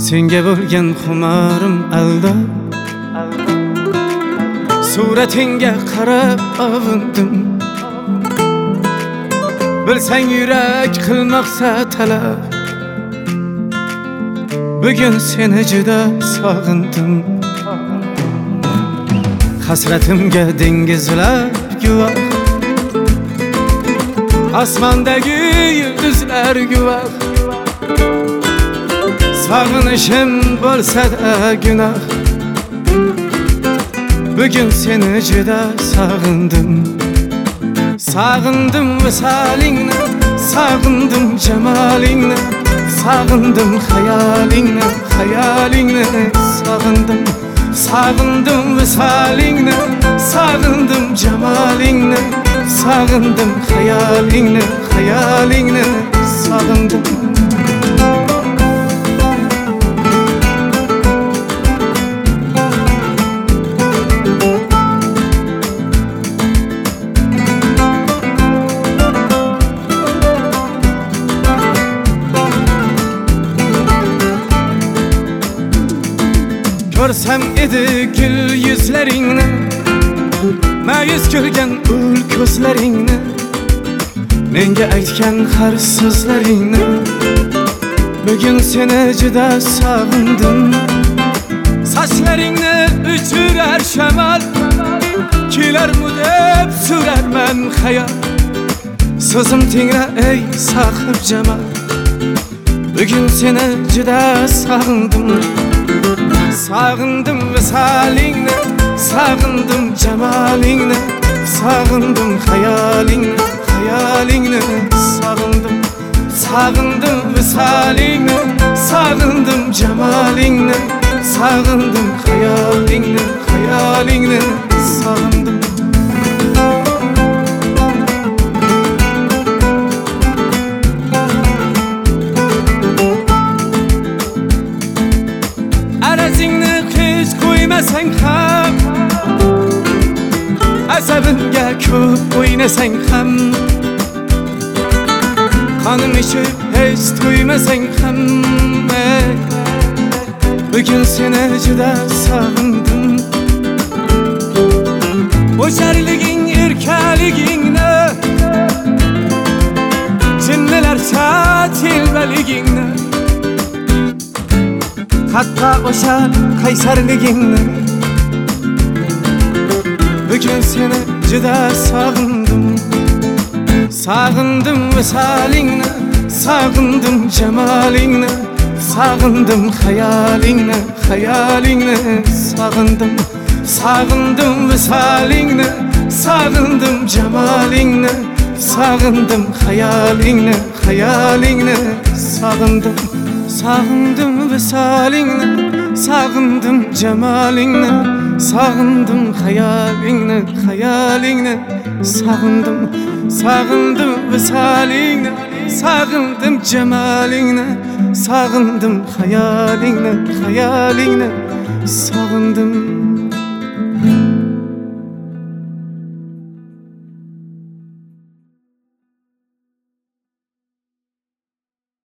Senga bo'lgan xumarim alda, suratingga qarab avundim. Bilsang yurak qilmoqsa talab, bugun seni juda sog'indim. Hasratimga dengizlar guvoh, osmondagi yulduzlar guvoh. Sog'inishim bo'lsa-da gunoh, bugun seni juda sog'indim. Sog'indim visolingni, sog'indim jamolingni, sog'indim xayolingni, xayolingni sog'indim. Sog'indim visolingni, sog'indim jamolingni, sog'indim xayolingni, xayolingni sog'indim. Ko'rsam edi gul yuzlaringni, ma'yus ko'rgan ul ko'zlaringni, menga aytgan har so'zlaringni, bugun seni juda sog'indim. Sochlaringni uchirar shamol, kelarmi deb so'rarman xayol. So'zim tingra ey sohib jamol, bugun seni juda sog'indim. Sog'indim visolingni, sog'indim jamolingni, sog'indim xayolingni, xayolingni sog'indim. Sog'indim visolingni, sog'indim jamolingni, sog'indim xayolingni, xayolingni sog'indim. Arazingni hech qo'ymasang ham, asabimga ko'p o'ynasang ham, qonim ichib hech to'ymasang ham, bugun seni juda sog'indim. O'sharliging, erkaligingni, jinnilarcha telbaligingni, hatto o'sha qaysarligingni, bugun seni juda sog'indim. Sog'indim visolingni, sog'indim jamolingni, sog'indim xayolingni, xayolingni sog'indim. Sog'indim visolingni, sog'indim jamolingni, sog'indim xayolingni, xayolingni sog'indim. Sog'indim visolingni, sog'indim jamolingni, sog'indim xayolingni, xayolingni sog'indim. Sog'indim visolingni, sog'indim jamolingni, sog'indim xayolingni, xayolingni sog'indim.